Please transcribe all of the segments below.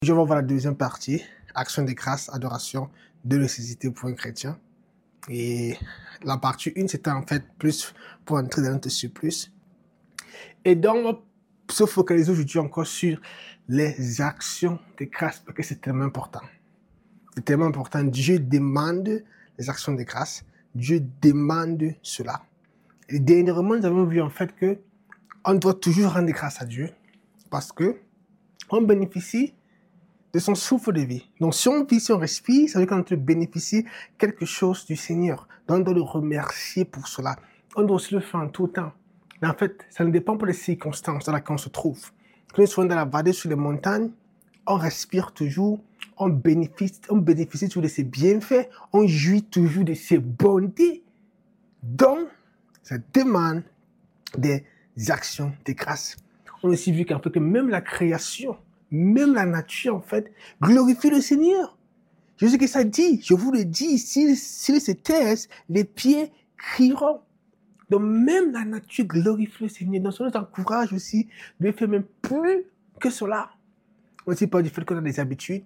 Je vais voir la deuxième partie, action de grâce, adoration, de nécessité pour un chrétien. Et la partie 1, c'était en fait plus pour entrer dans notre surplus. Et donc, on va se focaliser aujourd'hui encore sur les actions de grâce, parce que c'est tellement important. C'est tellement important. Dieu demande les actions de grâce. Dieu demande cela. Et dernièrement, nous avons vu en fait que on doit toujours rendre grâce à Dieu parce que on bénéficie de son souffle de vie. Donc, si on vit, si on respire, ça veut dire qu'on doit bénéficier quelque chose du Seigneur. Donc, on doit le remercier pour cela. On doit aussi le faire en tout temps. Mais en fait, ça ne dépend pas des circonstances dans lesquelles on se trouve. Quand nous sommes dans la vallée, sur les montagnes, on respire toujours, on bénéficie toujours de ses bienfaits, on jouit toujours de ses bontés. Donc, ça demande des actions de grâce. On a aussi vu qu'en fait, que même la création, même la nature, en fait, glorifie le Seigneur. Jésus que ça dit, je vous le dis, s'il se taisent, les pieds crieront. Donc même la nature glorifie le Seigneur. Donc ça nous encourage aussi de faire même plus que cela. On aussi parle du fait qu'on a des habitudes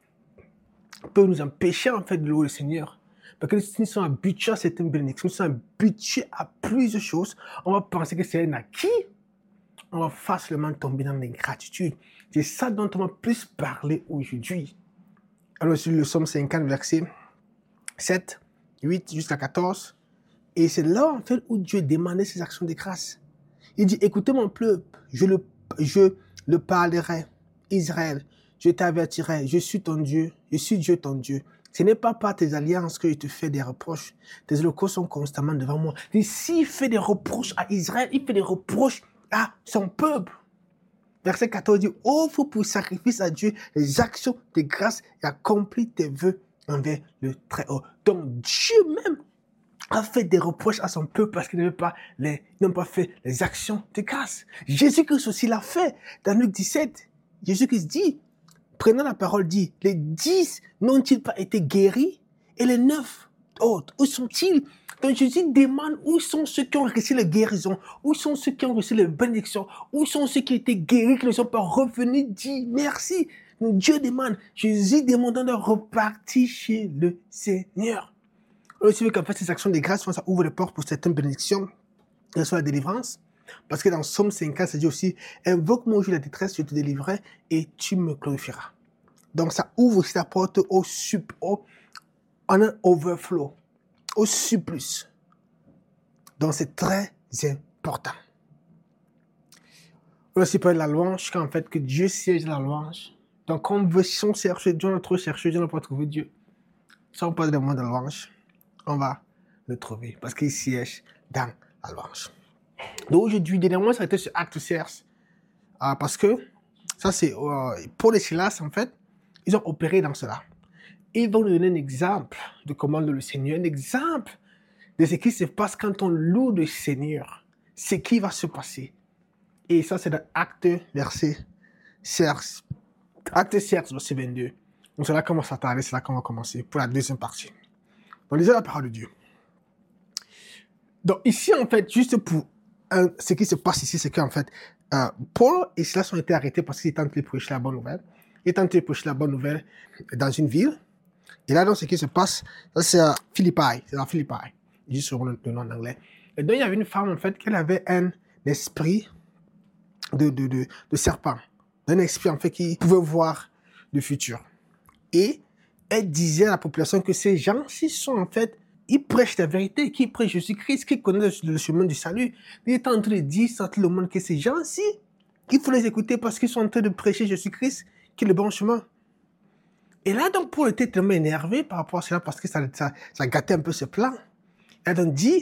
peut nous empêcher en fait de louer le Seigneur. Parce que si nous sommes habitués à certaines bénédictions, nous sommes habitués à plusieurs choses, on va penser que c'est un acquis. On va facilement tomber dans l'ingratitude. C'est ça dont on va plus parler aujourd'hui. Alors, sur le psaume 50, verset 7, 8 jusqu'à 14. Et c'est là, en fait, où Dieu demandait ses actions de grâce. Il dit, écoutez mon peuple, je le parlerai. Israël, je t'avertirai, je suis ton Dieu, je suis Dieu ton Dieu. Ce n'est pas par tes alliances que je te fais des reproches. Tes holocaustes sont constamment devant moi. Et s'il fait des reproches à Israël, il fait des reproches à son peuple. Verset 14 dit, offre pour sacrifice à Dieu les actions de grâce et accomplis tes vœux envers le Très-Haut. Donc Dieu même a fait des reproches à son peuple parce qu'ils n'ont pas fait les actions de grâce. Jésus-Christ aussi l'a fait. Dans Luc 17, Jésus-Christ dit, prenant la parole, dit, les 10 n'ont-ils pas été guéris? Et les 9 autres, où sont-ils? Donc Jésus demande où sont ceux qui ont reçu la guérison, où sont ceux qui ont reçu les bénédictions, où sont ceux qui ont été guéris, qui ne sont pas revenus, dit merci. Donc Dieu demande, Jésus demandant de repartir chez le Seigneur. On aussi vu qu'en fait ces actions de grâce, ça ouvre les portes pour certaines bénédictions, que ce soit la délivrance. Parce que dans Psaume 50, ça dit aussi, invoque-moi au jour de la détresse, je te délivrerai et tu me glorifieras. Donc ça ouvre aussi la porte en un overflow, au surplus. Donc c'est très important. On a aussi parlé de la louange, qu'en fait que Dieu siège dans la louange. Donc quand on veut, si on cherche Dieu, on a trop cherché, Dieu n'a pas trouvé Dieu. Si on parle de moment de louange, on va le trouver parce qu'il siège dans la louange. Donc aujourd'hui, dernièrement, ça a été sur Acte 16. Parce que ça c'est Paul et Silas, en fait, ils ont opéré dans cela. Ils vont nous donner un exemple de comment le Seigneur, un exemple de ce qui se passe quand on loue le Seigneur, ce qui va se passer. Et ça, c'est dans Acte 16, verset 22. Donc c'est là qu'on va s'attarder, c'est là qu'on va commencer pour la deuxième partie. Donc lisez la parole de Dieu. Donc ici, en fait, juste pour ce qui se passe ici, c'est qu'en fait, Paul et Silas ont été arrêtés parce qu'ils tentent de prêcher la bonne nouvelle. Ils tentent de prêcher la bonne nouvelle dans une ville. Et là, donc, ce qui se passe, ça, c'est à Philippi. C'est à Philippi. Juste sur le nom en anglais. Et donc, il y avait une femme, en fait, qui avait un esprit de serpent. Un esprit, en fait, qui pouvait voir le futur. Et elle disait à la population que ces gens-ci sont, en fait, ils prêchent la vérité, qui prêchent Jésus-Christ, qui connaissent le chemin du salut. Il est en train de dire à tout le monde que ces gens-ci, il faut les écouter parce qu'ils sont en train de prêcher Jésus-Christ, qui est le bon chemin. Et là, donc, Paul était tellement énervé par rapport à cela parce que ça gâtait un peu ses plans. Il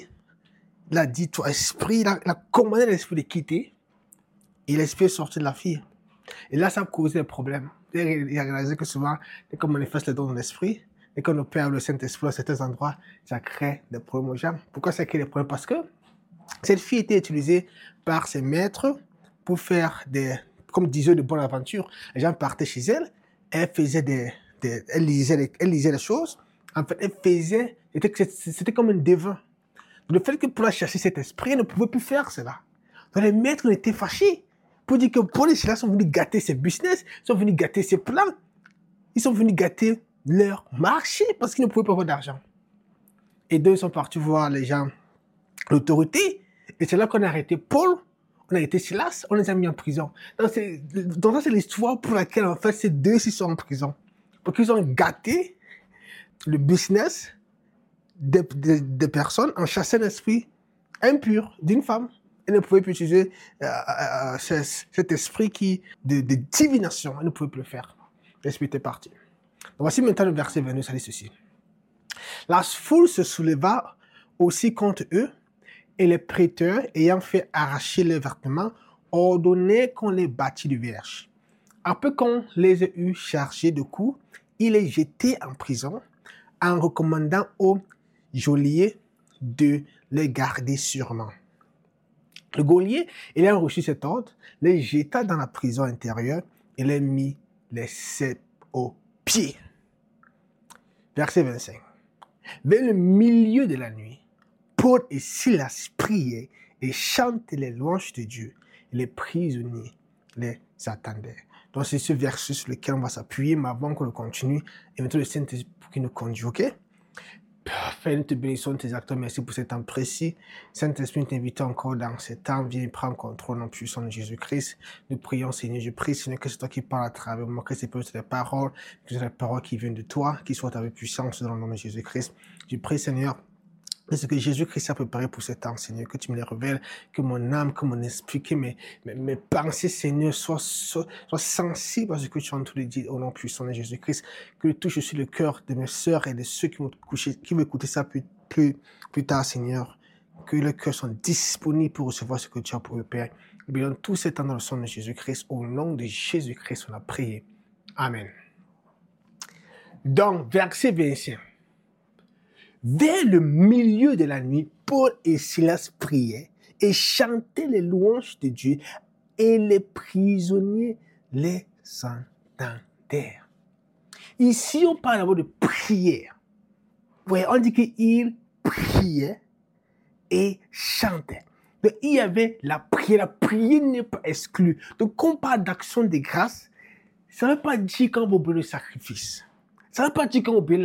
a dit, toi, esprit, il a commandé l'esprit de quitter. Et l'esprit est sorti de la fille. Et là, ça a causé des problèmes. Il a réalisé que souvent, dès qu'on manifeste le don de l'esprit, dès qu'on opère le Saint-Esprit à certains endroits, ça crée des problèmes aux gens. Pourquoi ça crée des problèmes? Parce que cette fille était utilisée par ses maîtres pour faire comme disait, de bonnes aventures. Les gens partaient chez elle, elle faisait elle lisait les choses. En fait, c'était comme un devin. Le fait que pour la chercher cet esprit, elle ne pouvait plus faire cela. Donc les maîtres étaient fâchés. pour dire que Paul et Silas sont venus gâter ses business, sont venus gâter ses plans. Ils sont venus gâter leur marché parce qu'ils ne pouvaient pas avoir d'argent. Et deux sont partis voir les gens, l'autorité. Et c'est là qu'on a arrêté Paul, on a arrêté Silas, on les a mis en prison. Donc c'est l'histoire pour laquelle en fait ces deux-ci sont en prison. Parce qu'ils ont gâté le business des personnes en chassant l'esprit impur d'une femme. Elle ne pouvait plus utiliser cet esprit de divination. Elle ne pouvait plus le faire. L'esprit était parti. Donc voici maintenant le verset 22, ça dit ceci. La foule se souleva aussi contre eux, et les prêteurs, ayant fait arracher leurs vêtements, ordonnaient qu'on les battît de verges. Après qu'on les ait eus chargés de coups, il les jetait en prison, en recommandant au geôlier de les garder sûrement. Le geôlier, ayant reçu cet ordre, les jeta dans la prison intérieure et les mit les cèpes aux pieds. Verset 25. Vers le milieu de la nuit, Paul et Silas priaient et chantaient les louanges de Dieu. Et les prisonniers les attendaient. Donc c'est ce verset sur lequel on va s'appuyer, mais avant qu'on le continue, et maintenant le Saint-Esprit qui nous conduit, ok? Père, nous te bénissons tes acteurs, merci pour ce temps précis. Saint-Esprit, nous t'invitons encore dans ce temps, viens prendre contrôle en puissance de Jésus-Christ. Nous prions, Seigneur, je prie, Seigneur, que c'est toi qui parles à travers moi, que c'est pas des paroles, que c'est des paroles qui viennent de toi, qui soient avec puissance dans le nom de Jésus-Christ. Je prie, Seigneur, de ce que Jésus-Christ a préparé pour ce temps, Seigneur, que tu me les révèles, que mon âme, que mon esprit, que mes pensées, Seigneur, soient sensibles à ce que tu as entendu dire au nom puissant de Jésus-Christ, que tu touches aussi le cœur de mes sœurs et de ceux qui vont écouter ça plus tard, Seigneur, que leurs cœurs sont disponibles pour recevoir ce que tu as pour eux, Père. Et bien, dans tout ce temps dans le sang de Jésus-Christ, au nom de Jésus-Christ, on a prié. Amen. Donc, verset 25. Vers le milieu de la nuit, Paul et Silas priaient et chantaient les louanges de Dieu, et les prisonniers les entendirent. Ici, on parle d'abord de prière. Ouais, on dit qu'ils priaient et chantaient. Donc, il y avait la prière. La prière n'est pas exclue. Donc, quand on parle d'action de grâce, ça ne veut pas dire qu'on va oublier le sacrifice. Ça ne veut pas dire qu'on va oublier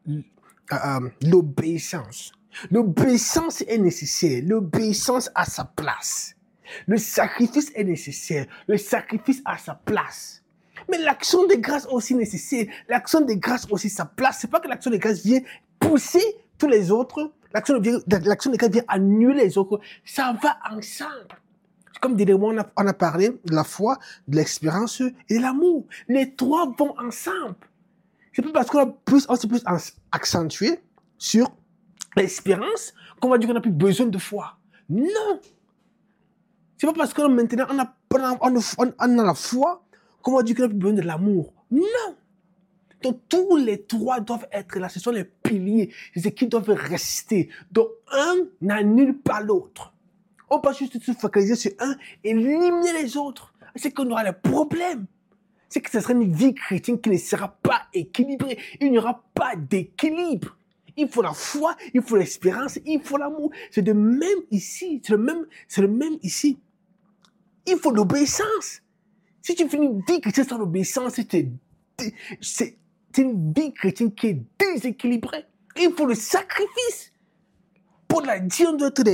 l'obéissance. L'obéissance est nécessaire. L'obéissance a sa place. Le sacrifice est nécessaire. Le sacrifice a sa place. Mais l'action de grâce aussi nécessaire. L'action de grâce aussi sa place. C'est pas que l'action de grâce vient pousser tous les autres. L'action de grâce vient annuler les autres. Ça va ensemble. Comme dernièrement, on a parlé de la foi, de l'expérience et de l'amour. Les trois vont ensemble. C'est pas parce on s'est plus accentué sur l'espérance qu'on va dire qu'on n'a plus besoin de foi. Non. C'est pas parce que maintenant on a la foi qu'on va dire qu'on n'a plus besoin de l'amour. Non. Donc tous les trois doivent être là. Ce sont les piliers. C'est ce qui doivent rester. Donc un n'annule pas l'autre. On peut juste se focaliser sur un et éliminer les autres. C'est qu'on aura des problèmes. C'est que ce sera une vie chrétienne qui ne sera pas équilibrée. Il n'y aura pas d'équilibre. Il faut la foi, il faut l'espérance, il faut l'amour. C'est le même ici. C'est le même ici. Il faut l'obéissance. Si tu fais une vie chrétienne sans l'obéissance, c'est une vie chrétienne qui est déséquilibrée. Il faut le sacrifice. Pour la dire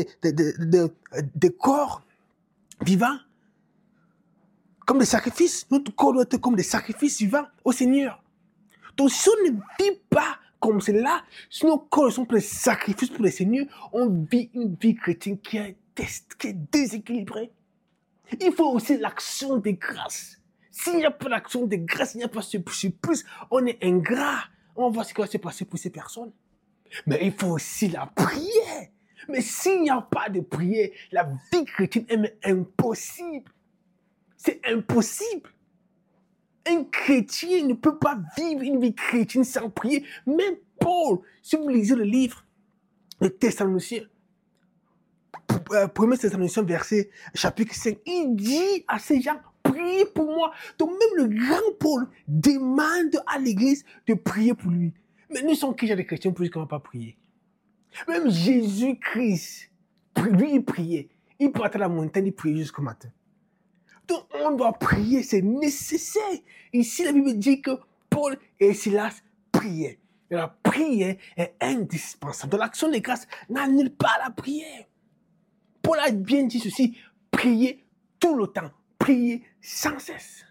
des corps vivants. Comme des sacrifices. Notre corps doit être comme des sacrifices vivants au Seigneur. Donc si on ne vit pas comme cela, si nos corps sont pour des sacrifices pour le Seigneur, on vit une vie chrétienne qui est déséquilibrée. Il faut aussi l'action de grâce. S'il n'y a pas l'action de grâce, il n'y a pas ce plus, on est ingrat. On voit ce qui va se passer pour ces personnes. Mais il faut aussi la prière. Mais s'il n'y a pas de prière, la vie chrétienne est impossible. C'est impossible. Un chrétien ne peut pas vivre une vie chrétienne sans prier. Même Paul, si vous lisez le livre de Thessaloniciens, 1 Thessaloniciens chapitre 5, il dit à ces gens, priez pour moi. Donc même le grand Paul demande à l'église de prier pour lui. Mais nous sommes qui, les chrétiens, pour qu'on ne va pas prier. Même Jésus-Christ, lui, il priait. Il partait à la montagne, il priait jusqu'au matin. Donc, on doit prier, c'est nécessaire. Ici, la Bible dit que Paul et Silas priaient. Et la prière est indispensable. Donc, l'action de grâce n'annule pas la prière. Paul a bien dit ceci, priez tout le temps, priez sans cesse.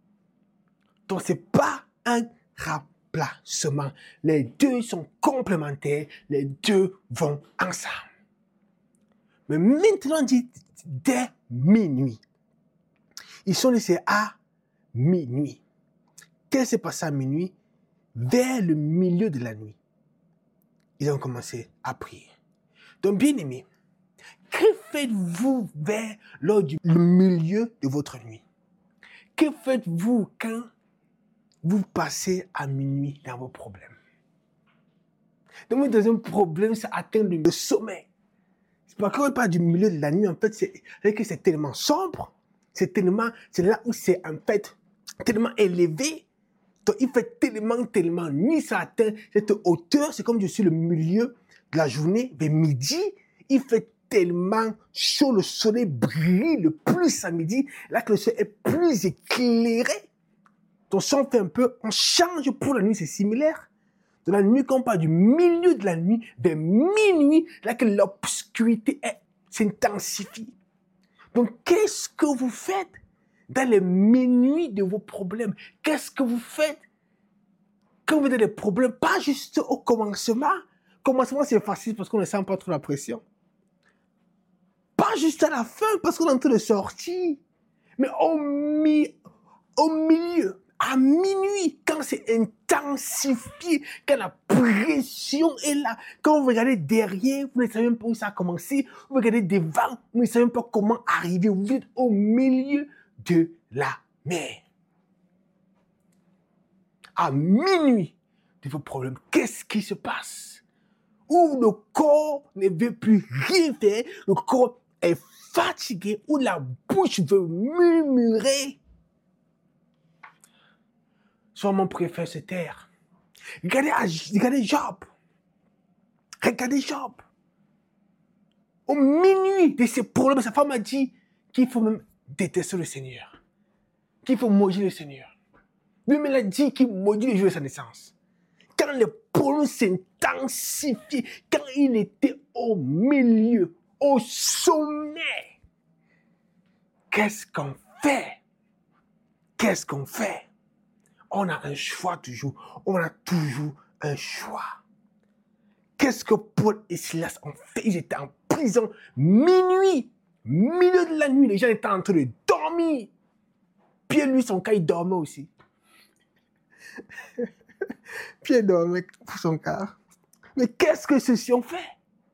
Donc, ce n'est pas un remplacement. Les deux sont complémentaires, les deux vont ensemble. Mais maintenant, on dit dès minuit. Ils sont laissés à minuit. Qu'est-ce qui s'est passé à minuit? Vers le milieu de la nuit, ils ont commencé à prier. Donc, bien aimé, que faites-vous vers lors du milieu de votre nuit? Que faites-vous quand vous passez à minuit dans vos problèmes? Donc, dans un problème, ça atteint le sommet. C'est pas quand on parle du milieu de la nuit, en fait, c'est tellement sombre, c'est là où c'est en fait tellement élevé. Donc, il fait tellement nuit, ça atteint cette hauteur. C'est comme je suis le milieu de la journée, vers midi. Il fait tellement chaud, le soleil brille le plus à midi. Là que le soleil est plus éclairé. Donc, si on fait un peu, on change pour la nuit, c'est similaire. De la nuit, quand on parle du milieu de la nuit, vers minuit, là que l'obscurité s'intensifie. Donc, qu'est-ce que vous faites dans les minuit de vos problèmes? Qu'est-ce que vous faites quand vous avez des problèmes? Pas juste au commencement. Commencement, c'est facile parce qu'on ne sent pas trop la pression. Pas juste à la fin parce qu'on est en train de sortir. Mais au milieu, à minuit, quand c'est intensifié, quand la pression est là, quand vous regardez derrière, vous ne savez même pas où ça a commencé, vous regardez devant, vous ne savez même pas comment arriver, vous êtes au milieu de la mer. À minuit de vos problèmes, qu'est-ce qui se passe? Où le corps ne veut plus rien faire, le corps est fatigué, où la bouche veut murmurer. Soit mon préfère se taire. Regardez Job. Regardez Job. Au minuit de ses problèmes, sa femme a dit qu'il faut même détester le Seigneur. Qu'il faut maudire le Seigneur. Lui-même, il a dit qu'il maudit le jour de sa naissance. Quand les problèmes s'intensifient, quand il était au milieu, au sommet, qu'est-ce qu'on fait? Qu'est-ce qu'on fait? On a un choix toujours. On a toujours un choix. Qu'est-ce que Paul et Silas ont fait? Ils étaient en prison minuit, milieu de la nuit. Les gens étaient en train de dormir. Pierre, lui, son cas, il dormait aussi. Pierre dormait pour son cas. Mais qu'est-ce que ceux-ci ont fait?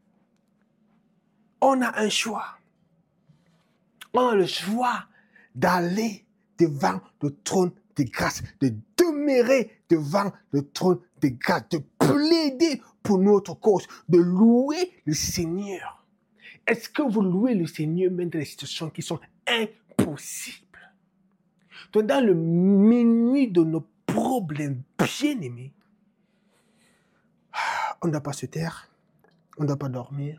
On a un choix. On a le choix d'aller devant le trône de grâce, de demeurer devant le trône de grâce, de plaider pour notre cause, de louer le Seigneur. Est-ce que vous louez le Seigneur même dans les situations qui sont impossibles? Donc, dans le minuit de nos problèmes bien-aimés, on ne doit pas se taire, on ne doit pas dormir,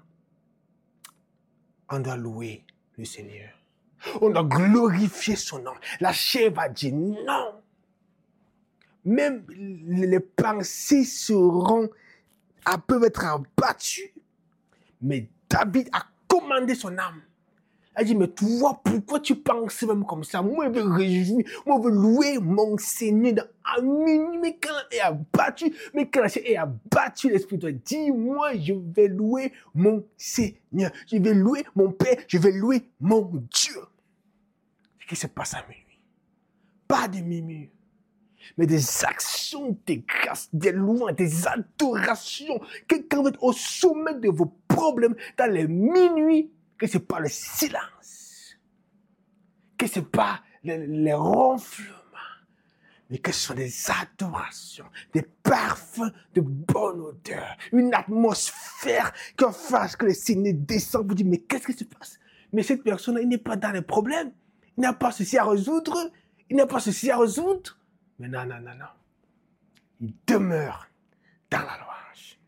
on doit louer le Seigneur. On doit glorifier son nom. La chair va dire non. Même les pensées peuvent être abattues. Mais David a commandé son âme. Il a dit, mais toi, pourquoi tu penses même comme ça? Moi, je veux réjouir, moi, je veux louer mon Seigneur à minuit. Mais quand elle est abattue, l'Esprit doit dire, moi, je vais louer mon Seigneur. Je vais louer mon Père, je vais louer mon Dieu. Ce qui se passe à minuit. Pas de murmures, mais des actions de grâce, des louanges, des adorations. Que quand vous êtes au sommet de vos problèmes, dans les minuit, que ce n'est pas le silence, que ce n'est pas les ronflements, mais que ce soit des adorations, des parfums de bonne odeur, une atmosphère qui fasse que le Seigneur descend, vous dit, mais qu'est-ce qui se passe? Mais cette personne, il n'est pas dans les problèmes, il n'a pas ceci à résoudre, il n'a pas ceci à résoudre. Mais non. Il demeure dans la louange.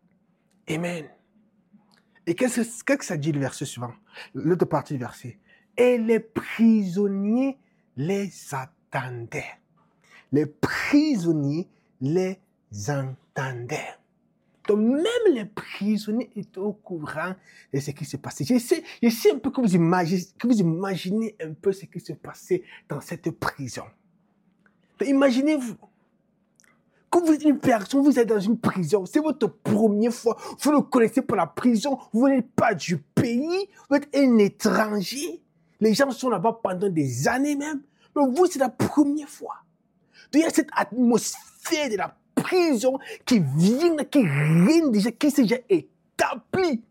Amen. Et qu'est-ce que ça dit le verset suivant? L'autre partie du verset. Et les prisonniers les attendaient. Les prisonniers les entendaient. Donc, même les prisonniers étaient au courant de ce qui se passait. J'essaie un peu que vous imaginez un peu ce qui se passait dans cette prison. Donc, imaginez-vous, quand vous êtes une personne, vous êtes dans une prison, c'est votre première fois, vous ne connaissez pas la prison, vous n'êtes pas du pays, vous êtes un étranger. Les gens sont là-bas pendant des années même, mais vous, c'est la première fois. Donc, il y a cette atmosphère de la prison qui vient, qui règne déjà, qui s'est déjà établie.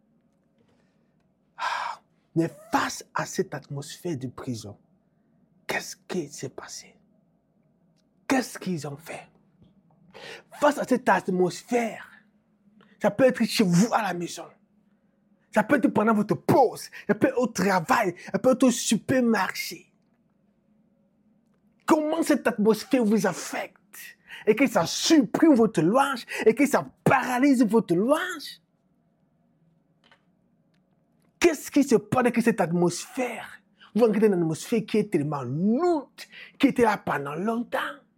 Mais face à cette atmosphère de prison, qu'est-ce qui s'est passé? Qu'est-ce qu'ils ont fait? Face à cette atmosphère, ça peut être chez vous à la maison, ça peut être pendant votre pause, ça peut être au travail, ça peut être au supermarché. Comment cette atmosphère vous affecte et que ça supprime votre louange et que ça paralyse votre louange? Qu'est-ce qui se passe avec cette atmosphère? Vous rentrez dans une atmosphère qui est tellement lourde, qui était là pendant longtemps.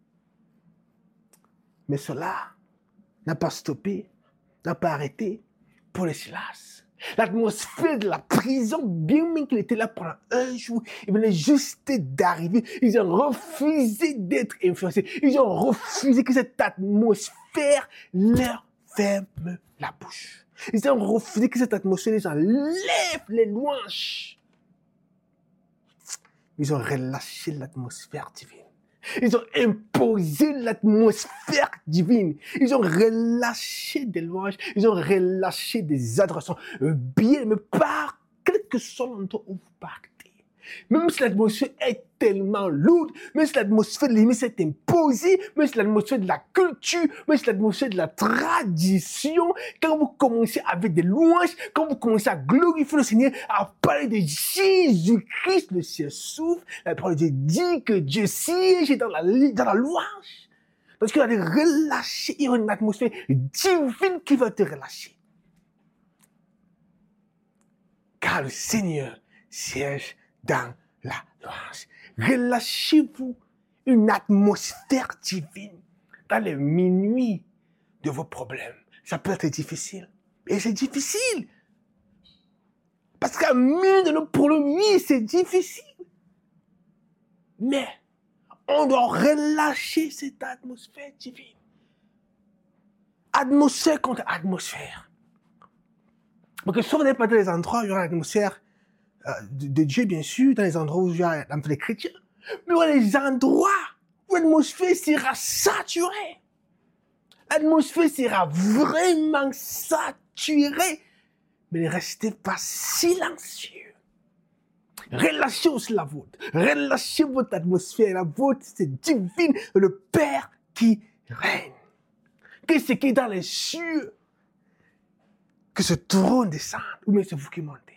Mais cela n'a pas stoppé, n'a pas arrêté pour les Silas. L'atmosphère de la prison, bien même qu'il était là pendant un jour, il venait juste d'arriver. Ils ont refusé d'être influencés. Ils ont refusé que cette atmosphère leur ferme la bouche. Ils ont refusé que cette atmosphère les enlève les louanges. Ils ont relâché l'atmosphère divine. Ils ont imposé l'atmosphère divine. Ils ont relâché des louanges. Ils ont relâché des adorations. Bien, mais par quel que soit l'endroit où vous partez. Même si l'atmosphère est tellement lourde, même si l'atmosphère de l'émission est imposée, même si l'atmosphère de la culture, même si l'atmosphère de la tradition, quand vous commencez avec des louanges, quand vous commencez à glorifier le Seigneur, à parler de Jésus-Christ, le ciel s'ouvre, la parole de Dieu dit que Dieu siège dans la louange. Parce qu'il va te relâcher, il y a une atmosphère divine qui va te relâcher. Car le Seigneur siège dans la louange. Relâchez-vous une atmosphère divine dans les minuits de vos problèmes. Ça peut être difficile. Et c'est difficile. Parce qu'à minuit de nos problèmes, oui, c'est difficile. Mais on doit relâcher cette atmosphère divine. Atmosphère contre atmosphère. Parce que si vous n'êtes pas dans les endroits où il y aura l'atmosphère de Dieu, bien sûr, dans les endroits où il y a les chrétiens, mais dans les endroits où l'atmosphère sera saturée. L'atmosphère sera vraiment saturée, mais ne restez pas silencieux. Relâchez aussi la vôtre. Relâchez votre atmosphère. La vôtre, c'est divine, le Père qui règne. Que ce qui est dans les cieux, que ce trône descende, ou bien c'est vous qui montez.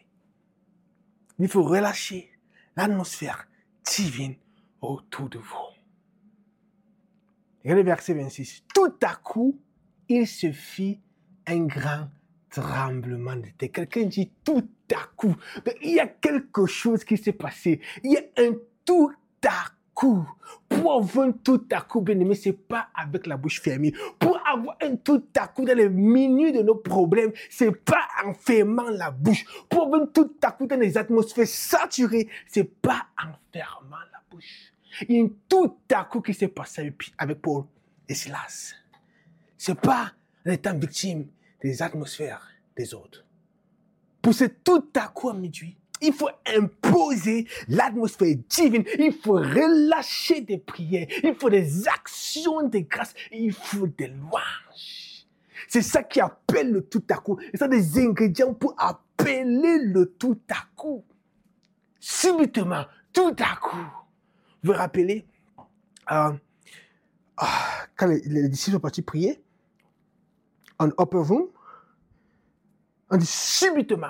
Il faut relâcher l'atmosphère divine autour de vous. Regardez verset 26. Tout à coup, il se fit un grand tremblement de terre. Quelqu'un dit tout à coup. Donc, il y a quelque chose qui s'est passé. Il y a un tout à coup. Pour avoir un tout à coup, bien aimé, c'est pas avec la bouche fermée. Pour avoir un tout à coup dans les minutes de nos problèmes, c'est pas en fermant la bouche. Pour avoir un tout à coup dans les atmosphères saturées, c'est pas en fermant la bouche. Il y a un tout à coup qui s'est passé avec Paul et Silas. C'est pas en étant victime des atmosphères des autres. Pour ce tout à coup à midi, il faut imposer l'atmosphère divine. Il faut relâcher des prières. Il faut des actions de grâce. Il faut des louanges. C'est ça qui appelle le tout à coup. C'est ça des ingrédients pour appeler le tout à coup. Subitement, tout à coup. Vous vous rappelez, quand les disciples sont partis prier, en upper room, on dit subitement,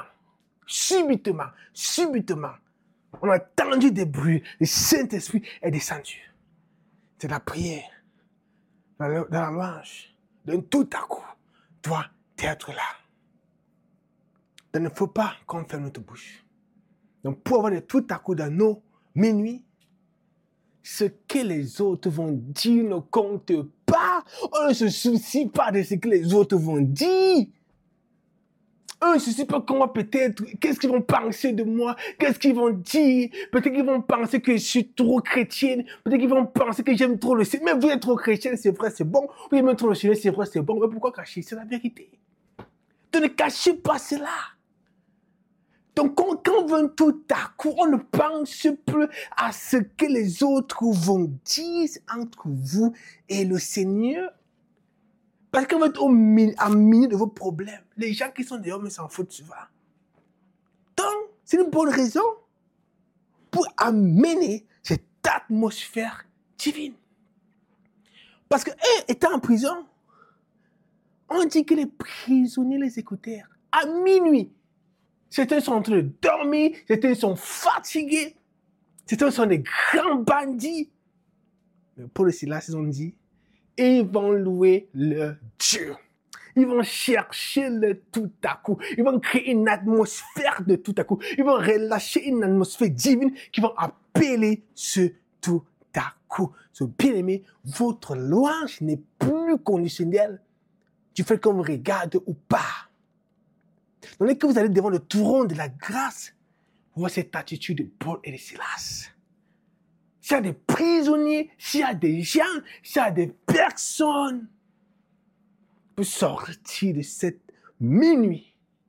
on a entendu des bruits, le Saint-Esprit est descendu. C'est la prière, dans la louange, d'un tout à coup, doit être là. Donc, il ne faut pas qu'on ferme notre bouche. Donc, pour avoir des tout à coup dans nos minuit, ce que les autres vont dire ne compte pas. On ne se soucie pas de ce que les autres vont dire. On ne se soucie pas comment peut-être, qu'est-ce qu'ils vont penser de moi, qu'est-ce qu'ils vont dire. Peut-être qu'ils vont penser que je suis trop chrétienne, peut-être qu'ils vont penser que j'aime trop le Seigneur. Mais vous êtes trop chrétienne, c'est vrai, c'est bon. Vous aimez trop le Seigneur, c'est vrai, c'est bon. Mais pourquoi cacher? C'est la vérité. Donc ne cachez pas cela. Donc, quand on veut tout à coup, on ne pense plus à ce que les autres vont dire entre vous et le Seigneur. Parce qu'on va être au milieu de vos problèmes. Les gens qui sont dehors, mais s'en foutent, tu vois. Donc, c'est une bonne raison pour amener cette atmosphère divine. Parce que, étant en prison, on dit que les prisonniers les écoutèrent à minuit. Certains sont en train de dormir, certains sont fatigués, certains sont des grands bandits. Mais Paul et Silas, ils ont dit, ils vont louer leur Dieu. Ils vont chercher le tout à coup. Ils vont créer une atmosphère de tout à coup. Ils vont relâcher une atmosphère divine qui va appeler ce tout à coup. Ce bien-aimé, votre louange n'est plus conditionnelle du fait qu'on vous regarde ou pas. Donc, que vous allez devant le trône de la grâce, vous voyez cette attitude de Paul et de Silas. S'il y a des prisonniers, s'il y a des gens, s'il y a des personnes, pour sortir de cette minuit,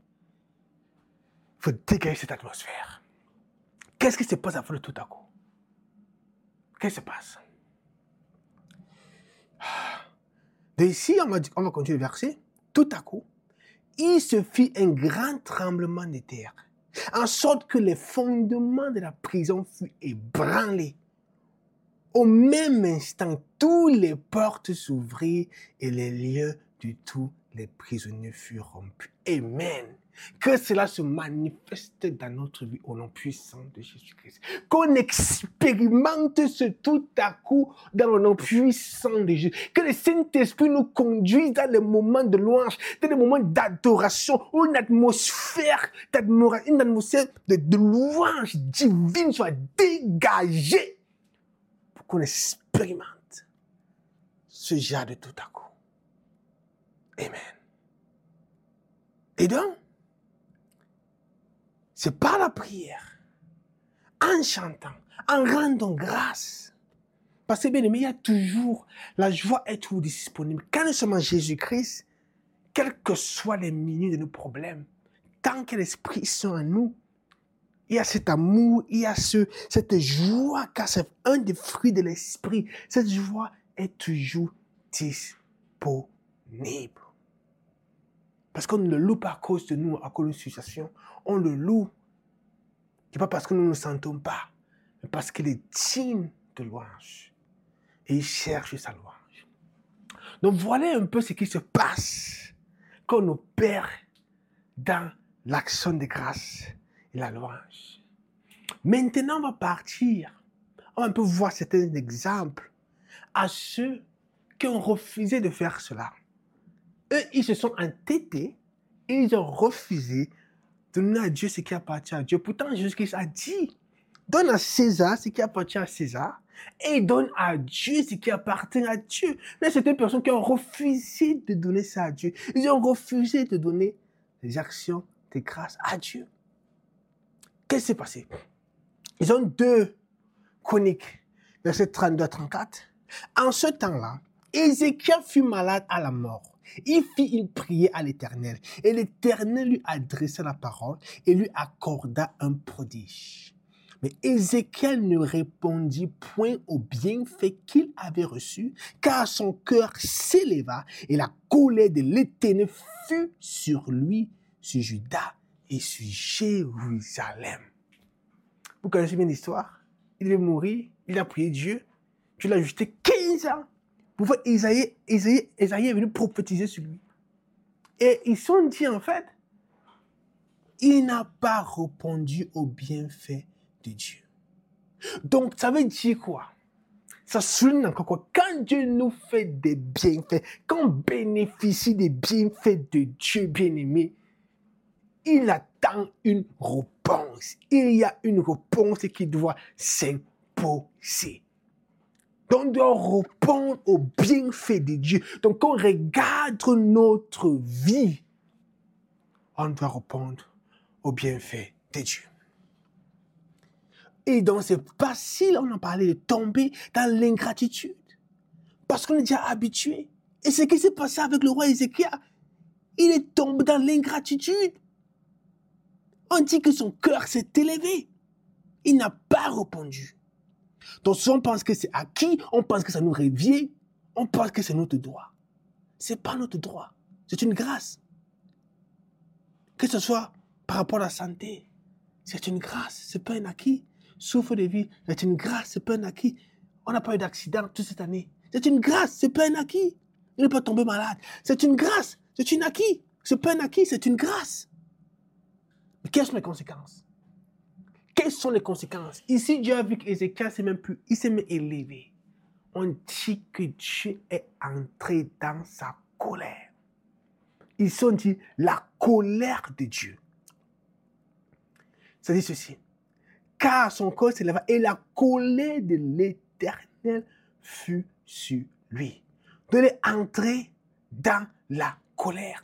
il faut dégager cette atmosphère. Qu'est-ce qui se passe après le tout à coup? Qu'est-ce qui se passe? De ici, on va continuer le verset. Tout à coup, il se fit un grand tremblement de terre, en sorte que les fondements de la prison furent ébranlés. Au même instant, toutes les portes s'ouvrirent et les lieux de tous les prisonniers furent rompus. Amen. Que cela se manifeste dans notre vie au nom puissant de Jésus-Christ. Qu'on expérimente ce tout à coup dans le nom puissant de Jésus. Que le Saint-Esprit nous conduise dans les moments de louange, dans les moments d'adoration, où une atmosphère de louange divine soit dégagée. Qu'on expérimente ce genre de tout à coup. Amen. Et donc, c'est par la prière, en chantant, en rendant grâce. Parce que bien aimé, il y a toujours, la joie est toujours disponible. Quand nous sommes en Jésus-Christ, quels que soient les minutes de nos problèmes, tant que l'Esprit est en nous, il y a cet amour, il y a cette joie, car c'est un des fruits de l'esprit. Cette joie est toujours disponible. Parce qu'on ne le loue pas à cause de nous, à cause de notre situation. On le loue. Ce n'est pas parce que nous ne le sentons pas, mais parce qu'il est digne de louange. Et il cherche sa louange. Donc voilà un peu ce qui se passe quand on opère dans l'action de grâce et la louange. Maintenant, on va partir. On va un peu voir certains exemples à ceux qui ont refusé de faire cela. Eux, ils se sont entêtés et ils ont refusé de donner à Dieu ce qui appartient à Dieu. Pourtant, Jésus-Christ a dit, donne à César ce qui appartient à César et donne à Dieu ce qui appartient à Dieu. Mais certaines personnes qui ont refusé de donner ça à Dieu. Ils ont refusé de donner les actions de grâce à Dieu. Qu'est-ce qui s'est passé? Ils ont 2 Chroniques, verset 32-34. En ce temps-là, Ézéchiel fut malade à la mort. Il fit une prière à l'Éternel, et l'Éternel lui adressa la parole et lui accorda un prodige. Mais Ézéchiel ne répondit point au bienfait qu'il avait reçu, car son cœur s'éleva et la colère de l'Éternel fut sur lui, sur Juda et sur Jérusalem. Vous connaissez bien l'histoire? Il est mourir, il a prié Dieu, Dieu l'a ajouté 15 ans. Vous voyez, Isaïe est venu prophétiser sur lui. Et ils sont dit en fait, il n'a pas répondu au bienfait de Dieu. Donc ça veut dire quoi? Ça souligne encore quoi? Quand Dieu nous fait des bienfaits, quand on bénéficie des bienfaits de Dieu bien-aimé, il attend une réponse réponse. Il y a une réponse qui doit s'imposer. Donc, on doit répondre aux bienfaits de Dieu. Donc, quand on regarde notre vie, on doit répondre aux bienfaits de Dieu. Et donc, c'est facile, on en parlait, de tomber dans l'ingratitude. Parce qu'on est déjà habitué. Et ce qui s'est passé avec le roi Ézéchias, il est tombé dans l'ingratitude. On dit que son cœur s'est élevé. Il n'a pas répondu. Donc, si on pense que c'est acquis, on pense que ça nous revient, on pense que c'est notre droit. Ce n'est pas notre droit. C'est une grâce. Que ce soit par rapport à la santé, c'est une grâce, ce n'est pas un acquis. Souffle de vie, c'est une grâce, ce n'est pas un acquis. On n'a pas eu d'accident toute cette année. C'est une grâce, ce n'est pas un acquis. Il n'est pas tombé malade. C'est une grâce, c'est un acquis. Ce n'est pas un acquis, c'est une grâce. Mais quelles sont les conséquences? Quelles sont les conséquences? Ici, Dieu a vu qu'Ézéchias s'est même plus, il s'est même élevé. On dit que Dieu est entré dans sa colère. Ici, on dit la colère de Dieu. Ça dit ceci. Car son corps s'éleva et la colère de l'Éternel fut sur lui. Donc, il est entré dans la colère.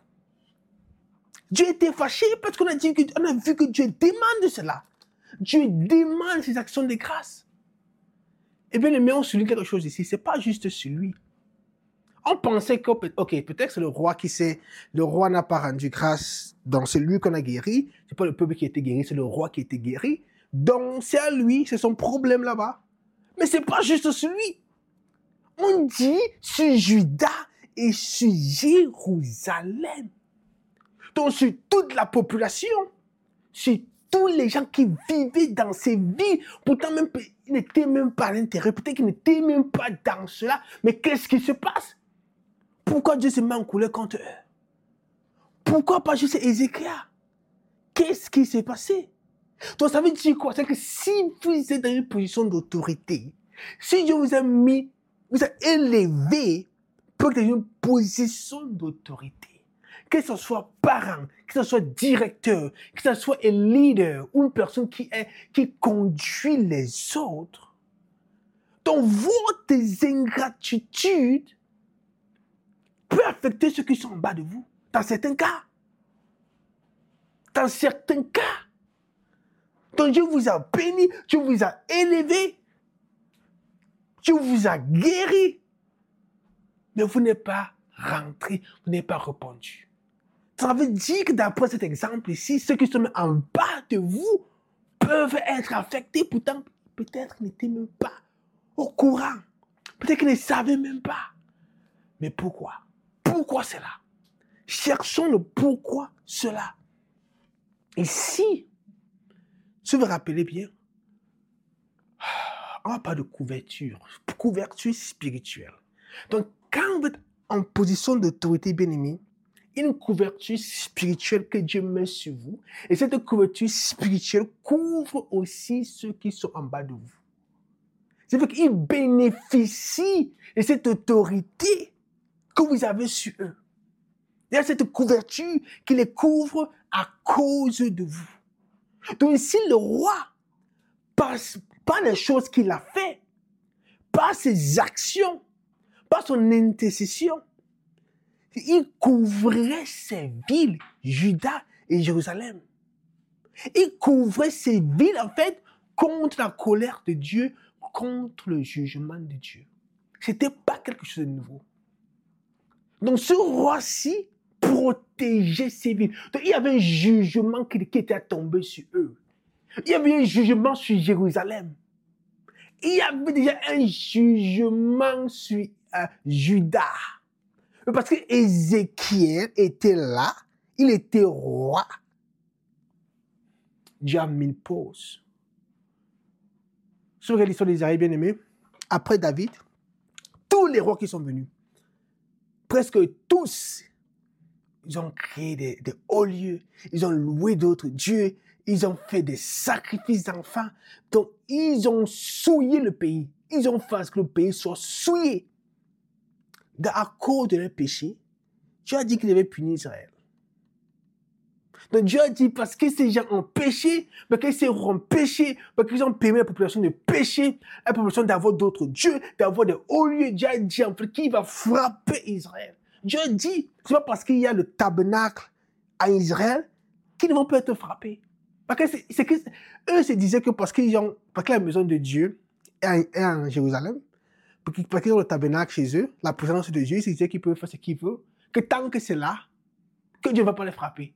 Dieu était fâché parce qu'on a vu que Dieu demande cela. Dieu demande ses actions de grâce. Eh bien, mais on souligne quelque chose ici. Ce n'est pas juste sur lui. On pensait que, peut-être c'est le roi le roi n'a pas rendu grâce, donc c'est lui qu'on a guéri. C'est pas le peuple qui a été guéri, c'est le roi qui a été guéri. Donc c'est à lui, c'est son problème là-bas. Mais c'est pas juste sur lui. On dit sur Juda et sur Jérusalem. Donc sur toute la population, sur tous les gens qui vivaient dans ces villes, pourtant même, ils n'étaient même pas à l'intérieur, peut-être qu'ils n'étaient même pas dans cela. Mais qu'est-ce qui se passe? Pourquoi Dieu se met en colère contre eux? Pourquoi pas juste Ézéchias? Qu'est-ce qui s'est passé? Donc ça veut dire quoi? C'est que si vous êtes dans une position d'autorité, si Dieu vous a mis, vous a élevé pour être dans une position d'autorité, que ce soit parent, que ce soit directeur, que ce soit un leader ou une personne qui conduit les autres, donc vos ingratitudes peut affecter ceux qui sont en bas de vous. Dans certains cas. Dans certains cas. Donc Dieu vous a béni, Dieu vous a élevé, Dieu vous a guéri. Mais vous n'êtes pas rentré, vous n'êtes pas répondu. Ça veut dire que d'après cet exemple ici, ceux qui sont en bas de vous peuvent être affectés. Pourtant, peut-être qu'ils n'étaient même pas au courant. Peut-être qu'ils ne savaient même pas. Mais pourquoi? Pourquoi cela? Cherchons le pourquoi cela. Ici, si vous vous rappelez bien, on parle de couverture spirituelle. Donc, quand vous êtes en position d'autorité bien-aimée, une couverture spirituelle que Dieu met sur vous, et cette couverture spirituelle couvre aussi ceux qui sont en bas de vous. C'est-à-dire qu'ils bénéficient de cette autorité que vous avez sur eux. Il y a cette couverture qui les couvre à cause de vous. Donc ici, le roi, par les choses qu'il a fait, par ses actions, par son intercession, il couvrait ces villes, Juda et Jérusalem. Il couvrait ces villes, en fait, contre la colère de Dieu, contre le jugement de Dieu. C'était pas quelque chose de nouveau. Donc ce roi-ci protégeait ces villes. Donc il y avait un jugement qui était tombé sur eux. Il y avait un jugement sur Jérusalem. Il y avait déjà un jugement sur Juda. Parce que Ézéchiel était là, il était roi. Dieu a mis une pause. Sur l'histoire d'Israël, bien aimé, après David, tous les rois qui sont venus, presque tous, ils ont créé des hauts lieux, ils ont loué d'autres dieux, ils ont fait des sacrifices d'enfants, donc ils ont souillé le pays, ils ont fait que le pays soit souillé. À cause de leur péché, Dieu a dit qu'il devait punir Israël. Donc Dieu a dit, parce que ces gens ont péché, parce qu'ils seront péchés, parce qu'ils ont permis à la population de pécher, à la population d'avoir d'autres dieux, d'avoir des hauts lieux. Dieu a dit en fait qu'il va frapper Israël. Dieu dit, c'est pas parce qu'il y a le tabernacle à Israël qu'ils ne vont pas être frappés. Parce que eux se disaient que parce que la maison de Dieu est en Jérusalem, parce qu'ils ont le tabernacle chez eux, la présence de Dieu, ils se disaient qu'ils peuvent faire ce qu'ils veulent, que tant que c'est là, que Dieu ne va pas les frapper.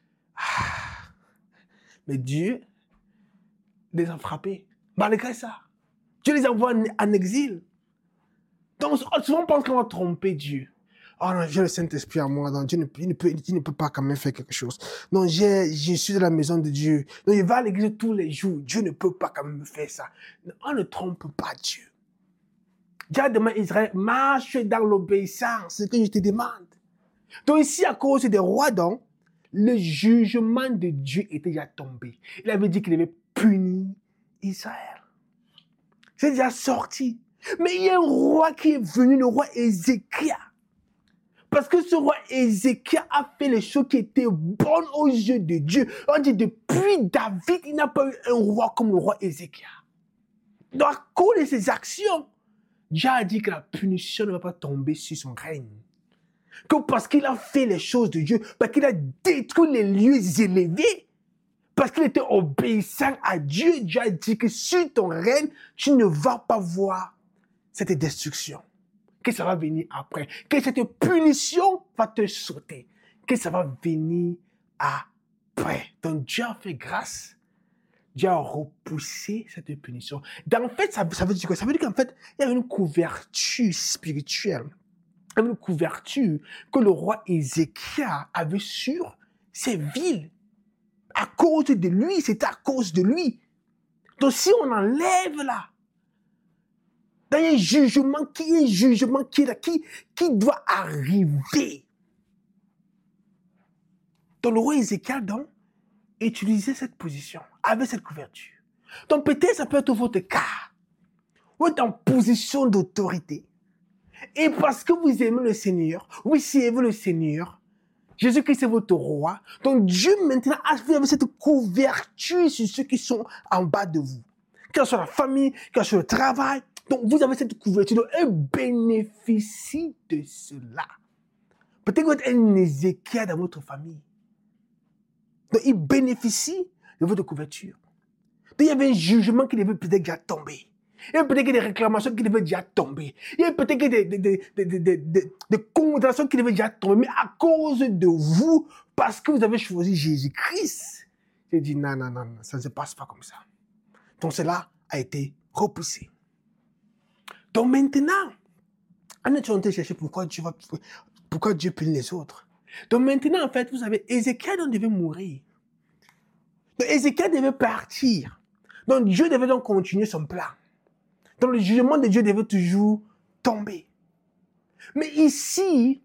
Mais Dieu les a frappés. Malgré ça, Dieu les envoie en exil. Donc, souvent on pense qu'on va tromper Dieu. Oh non, j'ai le Saint-Esprit en moi, donc Dieu ne peut pas quand même faire quelque chose. Non, je suis dans la maison de Dieu. Donc, il va à l'église tous les jours. Dieu ne peut pas quand même faire ça. On ne trompe pas Dieu. Dieu a demandé à Israël, marche dans l'obéissance, c'est ce que je te demande. Donc ici, à cause des rois, donc, le jugement de Dieu était déjà tombé. Il avait dit qu'il avait puni Israël. C'est déjà sorti. Mais il y a un roi qui est venu, le roi Ézéchias. Parce que ce roi Ézéchias a fait les choses qui étaient bonnes aux yeux de Dieu. On dit depuis David, il n'a pas eu un roi comme le roi Ézéchias. Donc à cause de ses actions, Dieu a dit que la punition ne va pas tomber sur son règne. Que parce qu'il a fait les choses de Dieu, parce qu'il a détruit les lieux élevés, parce qu'il était obéissant à Dieu, Dieu a dit que sur ton règne, tu ne vas pas voir cette destruction. Que ça va venir après. Que cette punition va te sauter. Que ça va venir après. Donc Dieu a fait grâce. Dieu a repoussé cette punition. En fait, ça veut dire quoi? Ça veut dire qu'en fait, il y avait une couverture spirituelle. Il y avait une couverture que le roi Ézéchias avait sur ces villes. À cause de lui, c'était à cause de lui. Donc si on enlève là, il y a un jugement qui est là, qui doit arriver. Donc le roi Ézéchias, donc, utilisait cette position, avait cette couverture. Donc peut-être ça peut être votre cas. Vous êtes en position d'autorité. Et parce que vous aimez le Seigneur, vous servez le Seigneur, Jésus-Christ est votre roi. Donc Dieu maintenant a fait cette couverture sur ceux qui sont en bas de vous. Quelle soit la famille, quel soit le travail. Donc vous avez cette couverture. Donc elle bénéficie de cela. Peut-être que vous êtes un Ézéchias dans votre famille. Donc il bénéficie de votre couverture. Donc il y avait un jugement qui devait peut-être déjà tomber. Il y a peut-être des réclamations qui devaient déjà tomber. Il y a peut-être des condamnations qui devaient déjà tomber. Mais à cause de vous, parce que vous avez choisi Jésus-Christ, j'ai dit non, ça ne se passe pas comme ça. Donc cela a été repoussé. Donc maintenant, on est en train de chercher pourquoi Dieu punit les autres. Donc maintenant, en fait, vous savez, Ézéchias devait mourir. Donc Ézéchias devait partir. Donc Dieu devait donc continuer son plan. Donc le jugement de Dieu devait toujours tomber. Mais ici,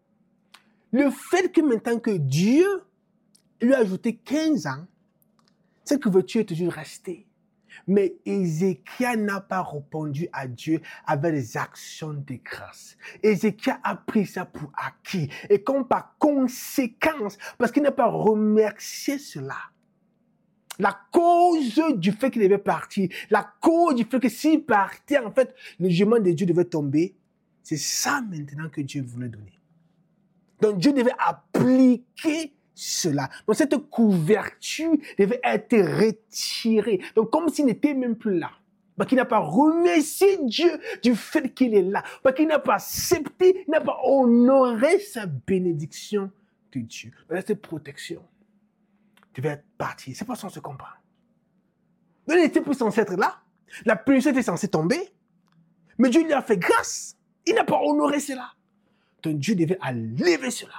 le fait que maintenant que Dieu lui a ajouté 15 ans, cette couverture est toujours restée. Mais Ézéchias n'a pas répondu à Dieu avec des actions de grâce. Ézéchias a pris ça pour acquis. Et comme par conséquence, parce qu'il n'a pas remercié cela, la cause du fait qu'il devait partir, la cause du fait que s'il partait, en fait, le jugement de Dieu devait tomber, c'est ça maintenant que Dieu voulait donner. Donc Dieu devait appliquer cela. Donc cette couverture devait être retirée. Donc comme s'il n'était même plus là. Parce qu'il n'a pas remercié Dieu du fait qu'il est là. Parce qu'il n'a pas accepté, il n'a pas honoré sa bénédiction de Dieu. Donc cette protection devait être partie. C'est pas ça qu'on se comprend. Donc il n'était plus censé être là. La punition était censée tomber. Mais Dieu lui a fait grâce. Il n'a pas honoré cela. Donc Dieu devait enlever cela.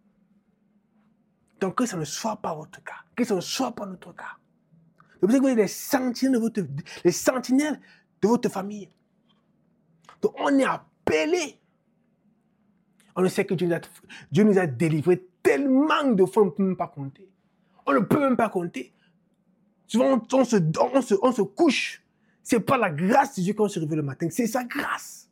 Donc que ça ne soit pas votre cas. Que ça ne soit pas notre cas. Donc vous avez les sentinelles de votre famille. Donc on est appelé. On sait que Dieu nous a délivrés tellement de fois, on ne peut même pas compter. On ne peut même pas compter. Souvent on se couche. C'est pas la grâce de Dieu quand on se réveille le matin. C'est sa grâce.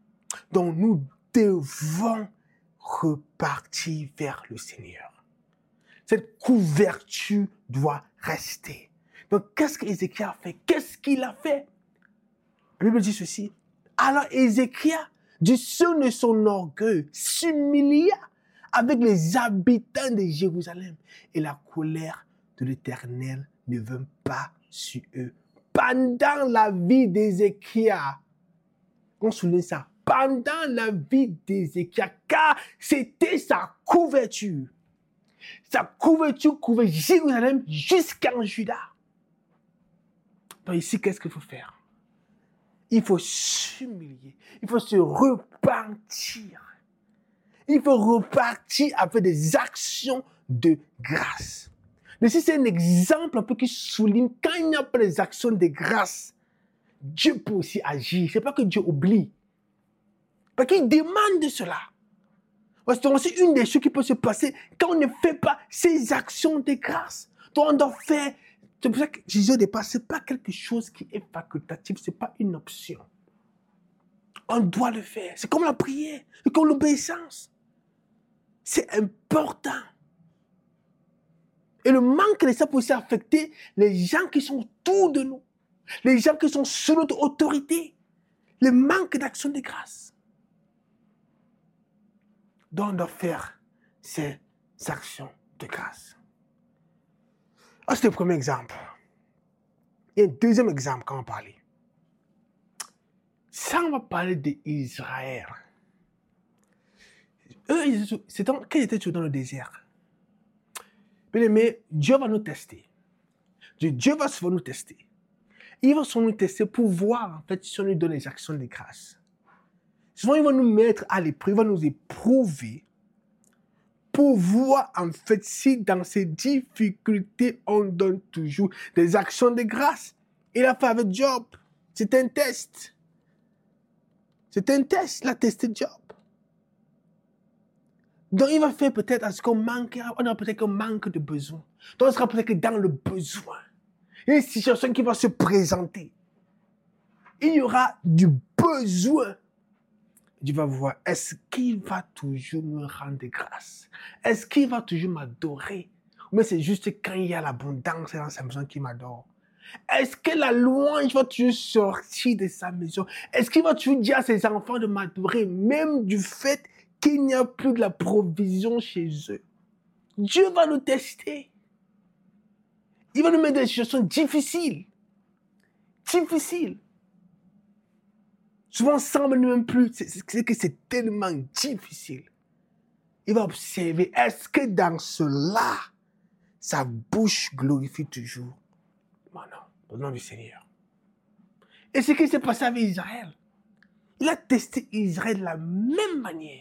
Donc nous devons repartir vers le Seigneur. Cette couverture doit rester. Donc, qu'est-ce qu'Ézéchiel a fait? Qu'est-ce qu'il a fait? La Bible dit ceci. Alors, Ézéchiel, du son de son orgueil, s'humilia avec les habitants de Jérusalem. Et la colère de l'Éternel ne vint pas sur eux. Pendant la vie d'Ézéchiel, on souligne ça. Pendant la vie d'Ézéchiel, car c'était sa couverture. Sa couverture couvrait Jérusalem jusqu'en Juda. Donc ici, qu'est-ce qu'il faut faire? Il faut s'humilier. Il faut se repentir. Il faut repartir avec des actions de grâce. Mais si c'est un exemple un peu qui souligne quand il n'y a pas des actions de grâce, Dieu peut aussi agir. Ce n'est pas que Dieu oublie. Parce qu'il demande cela. C'est aussi une des choses qui peut se passer quand on ne fait pas ces actions de grâce. Donc on doit faire. C'est pour ça que je disais au départ, ce n'est pas quelque chose qui est facultatif, ce n'est pas une option. On doit le faire. C'est comme la prière, c'est comme l'obéissance. C'est important. Et le manque de ça peut aussi affecter les gens qui sont autour de nous, les gens qui sont sous notre autorité. Le manque d'action de grâce. Donc on doit faire ces actions de grâce. C'est le premier exemple. Et un deuxième exemple quand on parlait. Ça, on va parler d'Israël. Eux, quand ils étaient toujours dans le désert, bien aimé, Dieu va nous tester. Dieu va souvent nous tester. Il va souvent nous tester pour voir, en fait, si on lui donne les actions de grâce. Souvent, il va nous mettre à l'épreuve, il va nous éprouver pour voir, en fait, si dans ces difficultés, on donne toujours des actions de grâce. Il a fait avec Job. C'est un test. C'est un test. Il a testé Job. Donc, il va faire peut-être à ce qu'on manque, on a peut-être un manque de besoin. Donc, on sera peut-être que dans le besoin. Il y a une situation qui va se présenter. Il y aura du besoin. Dieu va voir, est-ce qu'il va toujours me rendre grâce? Est-ce qu'il va toujours m'adorer? Mais c'est juste quand il y a l'abondance dans sa maison qu'il m'adore. Est-ce que la louange va toujours sortir de sa maison? Est-ce qu'il va toujours dire à ses enfants de m'adorer, même du fait qu'il n'y a plus de la provision chez eux? Dieu va nous tester. Il va nous mettre dans des situations difficiles. Difficiles. Souvent, sans même plus, c'est que c'est tellement difficile. Il va observer, est-ce que dans cela, sa bouche glorifie toujours mon nom, au nom du Seigneur. Et ce qui s'est passé avec Israël, il a testé Israël de la même manière.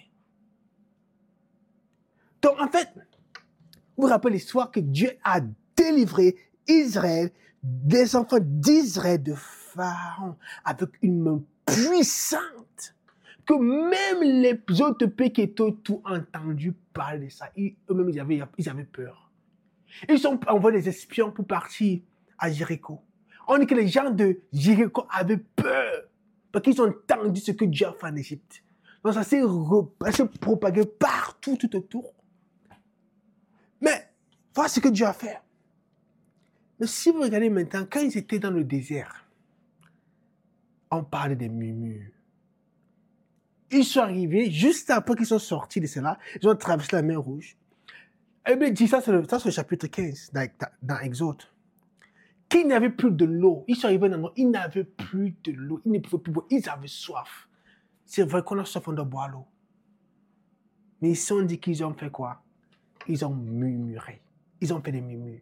Donc, en fait, vous vous rappelez l'histoire que Dieu a délivré Israël, des enfants d'Israël de Pharaon, avec une main puissante, que même les autres pays qui étaient tout entendus parler de ça, eux-mêmes, ils avaient peur. Ils ont envoyé des espions pour partir à Jéricho. On dit que les gens de Jéricho avaient peur, parce qu'ils ont entendu ce que Dieu a fait en Égypte. Donc ça s'est propagé partout, tout autour. Mais, voilà ce que Dieu a fait. Mais si vous regardez maintenant, quand ils étaient dans le désert, on parlait des murmures. Ils sont arrivés, juste après qu'ils sont sortis de cela, ils ont traversé la mer Rouge. Et bien, dit ça, c'est le chapitre 15 dans Exode. Qu'il n'y avait plus de l'eau. Ils sont arrivés dans l'eau, ils n'avaient plus de l'eau. Ils ne pouvaient plus boire, ils avaient soif. C'est vrai qu'on a soif, on doit boire l'eau. Mais ils se sont dit qu'ils ont fait quoi? Ils ont murmuré. Ils ont fait des murmures.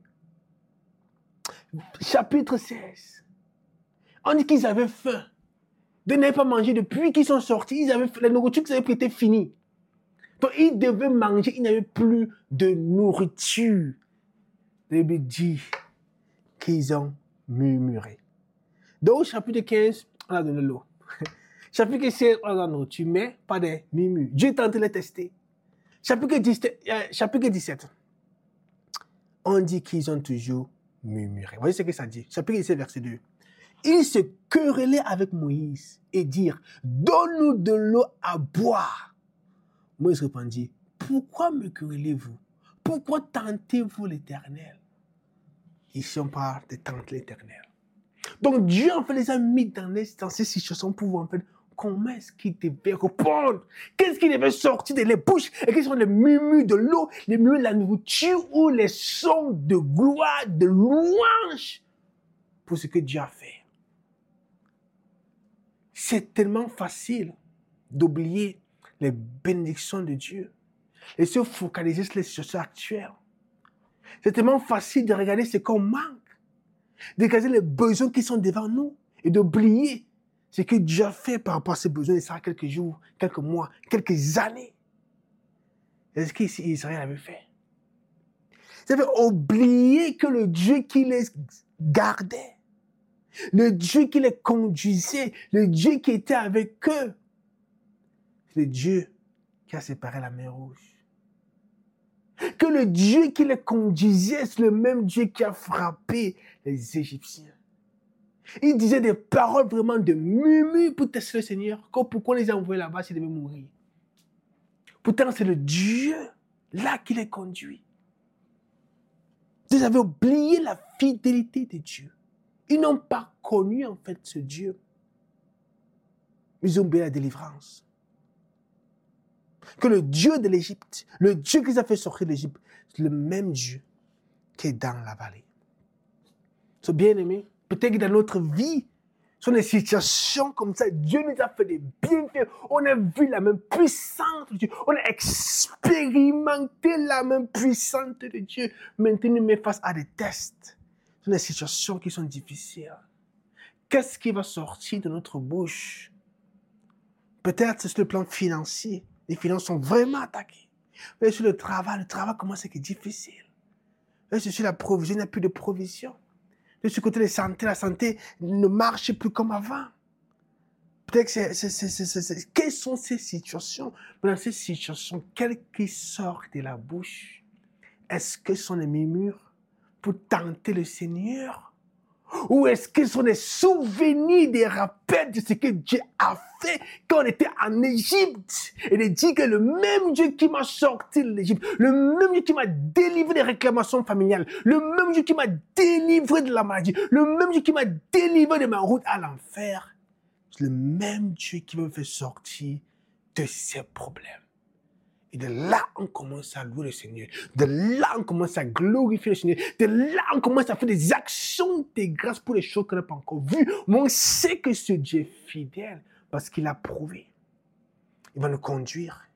Chapitre 16. On dit qu'ils avaient faim. Ils n'avaient pas mangé depuis qu'ils sont sortis. La nourriture qu'ils avaient pris était finie. Donc ils devaient manger. Ils n'avaient plus de nourriture. La Bible dit qu'ils ont murmuré. Donc au chapitre 15, on a donné l'eau. Chapitre 16, on a la nourriture, mais pas des murmures. Dieu est en train de les tester. Chapitre 17, on dit qu'ils ont toujours murmuré. Vous voyez ce que ça dit? Chapitre 17, verset 2. Ils se querellaient avec Moïse et dirent, donne-nous de l'eau à boire. Moïse répondit, pourquoi me querellez-vous? pourquoi tentez-vous l'Éternel? Ici, on parle de tenter l'Éternel. Donc, Dieu, en fait, les a mis dans ces situations pour voir, en fait, comment est-ce qu'il devait répondre? Qu'est-ce qui devait sortir de les bouches? Et quels sont les murmures de l'eau, les murmures de la nourriture ou les sons de gloire, de louange pour ce que Dieu a fait? C'est tellement facile d'oublier les bénédictions de Dieu et se focaliser sur les situations actuelles. C'est tellement facile de regarder ce qu'on manque, de regarder les besoins qui sont devant nous et d'oublier ce que Dieu a fait par rapport à ces besoins de ça quelques jours, quelques mois, quelques années. C'est ce qu'Israël avait fait. Ça veut oublier que le Dieu qui les gardait, le Dieu qui les conduisait, le Dieu qui était avec eux, c'est le Dieu qui a séparé la mer Rouge. Que le Dieu qui les conduisait, c'est le même Dieu qui a frappé les Égyptiens. Il disait des paroles vraiment de murmure pour tester le Seigneur. Pourquoi on les a envoyés là-bas s'ils devaient mourir? Pourtant, c'est le Dieu là qui les conduit. Ils avaient oublié la fidélité de Dieu. Ils n'ont pas connu en fait ce Dieu. Ils ont oublié la délivrance. Que le Dieu de l'Égypte, le Dieu qui les a fait sortir de l'Égypte, c'est le même Dieu qui est dans la vallée. C'est bien aimé. Peut-être que dans notre vie, ce sont des situations comme ça. Dieu nous a fait des bienfaits. On a vu la main puissante de Dieu. On a expérimenté la main puissante de Dieu. Maintenant, on met face à des tests. Ce sont des situations qui sont difficiles. Qu'est-ce qui va sortir de notre bouche? Peut-être c'est sur le plan financier. Les finances sont vraiment attaquées. Mais sur le travail commence à être difficile. Mais sur la provision, il n'y a plus de provision. De ce côté de la santé ne marche plus comme avant. Peut-être que quelles sont ces situations? Dans ces situations, quelles qui sortent de la bouche? Est-ce que ce sont les murmures pour tenter le Seigneur? Ou est-ce que ce sont des souvenirs, des rappels de ce que Dieu a fait quand on était en Égypte? Et de dire que le même Dieu qui m'a sorti de l'Égypte, le même Dieu qui m'a délivré des réclamations familiales, le même Dieu qui m'a délivré de la maladie, le même Dieu qui m'a délivré de ma route à l'enfer, c'est le même Dieu qui me fait sortir de ces problèmes. Et de là, on commence à louer le Seigneur. De là, on commence à glorifier le Seigneur. De là, on commence à faire des actions de grâce pour les choses qu'on n'a pas encore vues. Mais on sait que ce Dieu est fidèle parce qu'il a prouvé. Il va nous conduire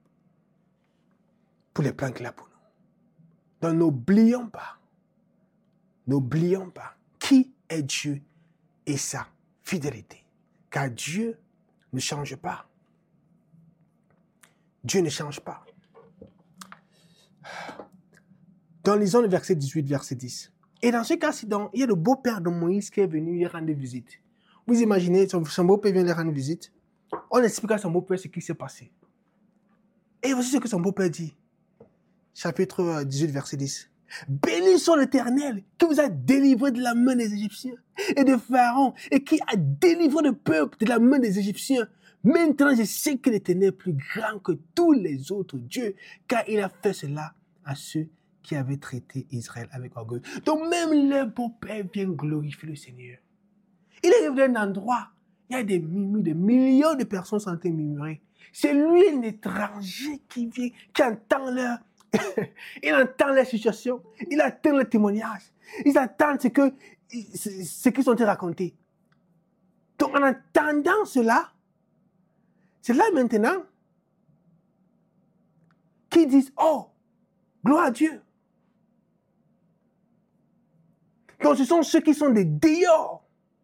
pour les plans qu'il a pour nous. Donc, n'oublions pas qui est Dieu et sa fidélité. Car Dieu ne change pas. Dieu ne change pas. Dans lisons le verset 18, verset 10. Et dans ce cas-ci, il y a le beau-père de Moïse qui est venu lui rendre visite. Vous imaginez, son beau-père vient lui rendre visite. On explique à son beau-père ce qui s'est passé. Et voici ce que son beau-père dit. Chapitre 18, verset 10. Béni soit l'Éternel qui vous a délivré de la main des Égyptiens et de Pharaon et qui a délivré le peuple de la main des Égyptiens. Maintenant, je sais que l'Éternel est plus grand que tous les autres dieux, car il a fait cela à ceux qui avaient traité Israël avec orgueil. Donc même le beau-père vient glorifier le Seigneur. Il arrive dans un endroit, il y a des murmures, des millions de personnes sont en train de murmurer. C'est lui, un étranger, qui vient, qui entend leur il entend la situation, il entend le témoignage, ils entendent ce qu'ils sont en train de raconter. Donc en entendant cela, c'est là maintenant qu'ils disent, oh, gloire à Dieu. Donc ce sont ceux qui sont des dehors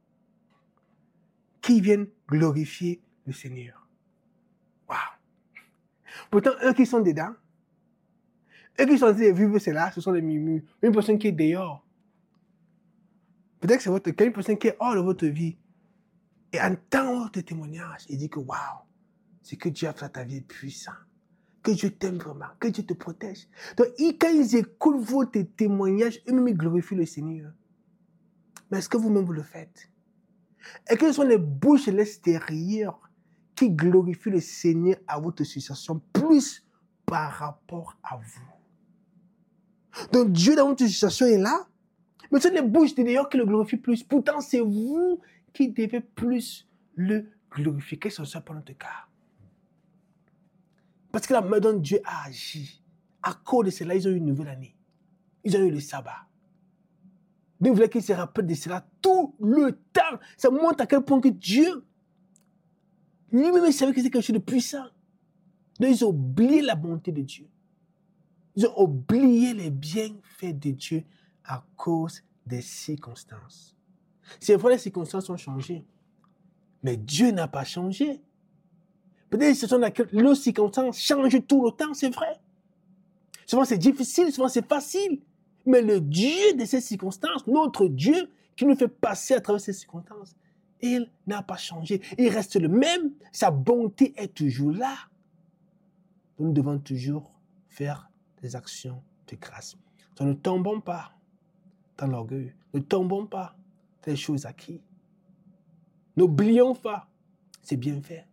qui viennent glorifier le Seigneur. Waouh! Pourtant, eux qui sont dedans, eux qui sont en train de vivre cela, ce sont les murmures. Une personne qui est dehors, peut-être que c'est votre cas, une personne qui est hors de votre vie, et entend votre témoignage et dit que waouh, c'est que Dieu a fait ta vie puissant, que Dieu t'aime vraiment, que Dieu te protège. Donc, quand ils écoutent votre témoignage, eux-mêmes ils glorifient le Seigneur. Mais est-ce que vous-même vous le faites? Et que ce sont les bouches de l'extérieur qui glorifient le Seigneur à votre situation plus par rapport à vous? Donc Dieu dans votre situation est là. Mais ce n'est les bouches de dehors qui le glorifient plus. Pourtant, c'est vous qui devez plus le glorifier. Que ce soit pour notre cas. Parce que la main dont Dieu a agi. À cause de cela, ils ont eu une nouvelle année. Ils ont eu le sabbat. Dieu voulait qu'ils se rappellent de cela tout le temps. Ça montre à quel point que Dieu, lui-même, savait que c'est quelque chose de puissant. Donc, ils ont oublié la bonté de Dieu. Ils ont oublié les bienfaits de Dieu à cause des circonstances. C'est vrai, les circonstances ont changé. Mais Dieu n'a pas changé. Peut-être que les circonstances changent tout le temps, c'est vrai. Souvent c'est difficile, souvent c'est facile. Mais le Dieu de ces circonstances, notre Dieu qui nous fait passer à travers ces circonstances, il n'a pas changé. Il reste le même. Sa bonté est toujours là. Nous devons toujours faire des actions de grâce. Donc, ne tombons pas dans l'orgueil. Ne tombons pas dans les choses acquises. N'oublions pas c'est bien fait.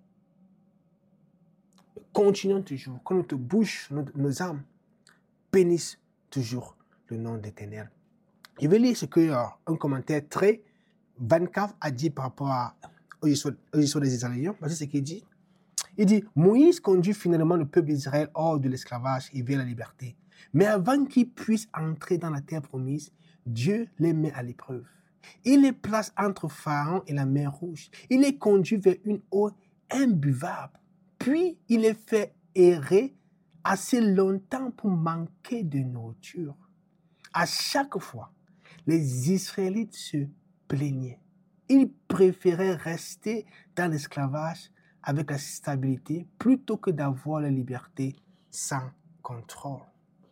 Continuons toujours. Que notre bouche, nos âmes bénissent toujours le nom de l'Éternel. Je vais lire ce que un commentaire très 24 a dit par rapport aux histoires des Israéliens. Voici ce qu'il dit. Il dit, Moïse conduit finalement le peuple d'Israël hors de l'esclavage et vers la liberté. Mais avant qu'ils puissent entrer dans la terre promise, Dieu les met à l'épreuve. Il les place entre Pharaon et la mer Rouge. Il les conduit vers une eau imbuvable. Puis, il les fait errer assez longtemps pour manquer de nourriture. À chaque fois, les Israélites se plaignaient. Ils préféraient rester dans l'esclavage avec la stabilité plutôt que d'avoir la liberté sans contrôle.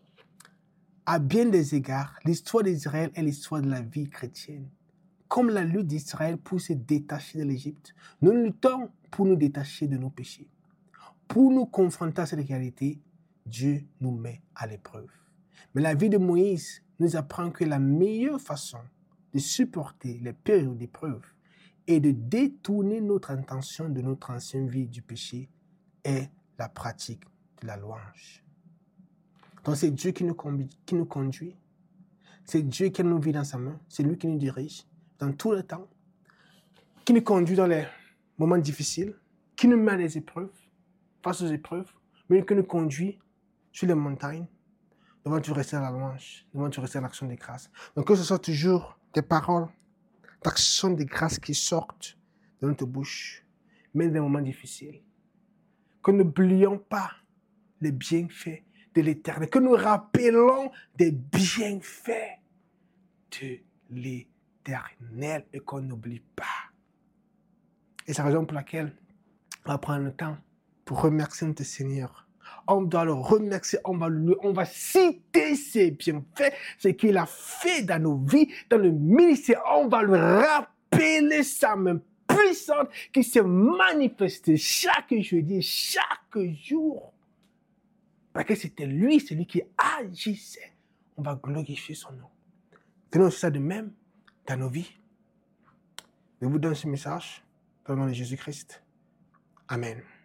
À bien des égards, l'histoire d'Israël est l'histoire de la vie chrétienne. Comme la lutte d'Israël pour se détacher de l'Égypte, nous luttons pour nous détacher de nos péchés. Pour nous confronter à cette réalité, Dieu nous met à l'épreuve. Mais la vie de Moïse nous apprend que la meilleure façon de supporter les périodes d'épreuve et de détourner notre intention de notre ancienne vie du péché est la pratique de la louange. Donc c'est Dieu qui nous conduit, c'est Dieu qui nous vit dans sa main, c'est lui qui nous dirige dans tout le temps, qui nous conduit dans les moments difficiles, qui nous met à des épreuves, face aux épreuves, mais qui nous conduit sur les montagnes. Devant tu rester à la louange, devant tu rester à l'action des grâces. Donc que ce soit toujours des paroles d'action des grâces qui sortent de notre bouche, même dans des moments difficiles. Que nous n'oublions pas les bienfaits de l'Éternel, que nous rappelons des bienfaits de l'Éternel et qu'on n'oublie pas. Et c'est la raison pour laquelle on va prendre le temps pour remercier notre Seigneur. On doit le remercier, on va citer ses bienfaits, ce qu'il a fait dans nos vies, dans le ministère. On va lui rappeler sa main puissante qui se manifeste chaque jeudi, chaque jour. Parce que c'était lui, celui qui agissait. On va glorifier son nom. Faisons aussi ça de même dans nos vies. Je vous donne ce message dans le nom de Jésus-Christ. Amen.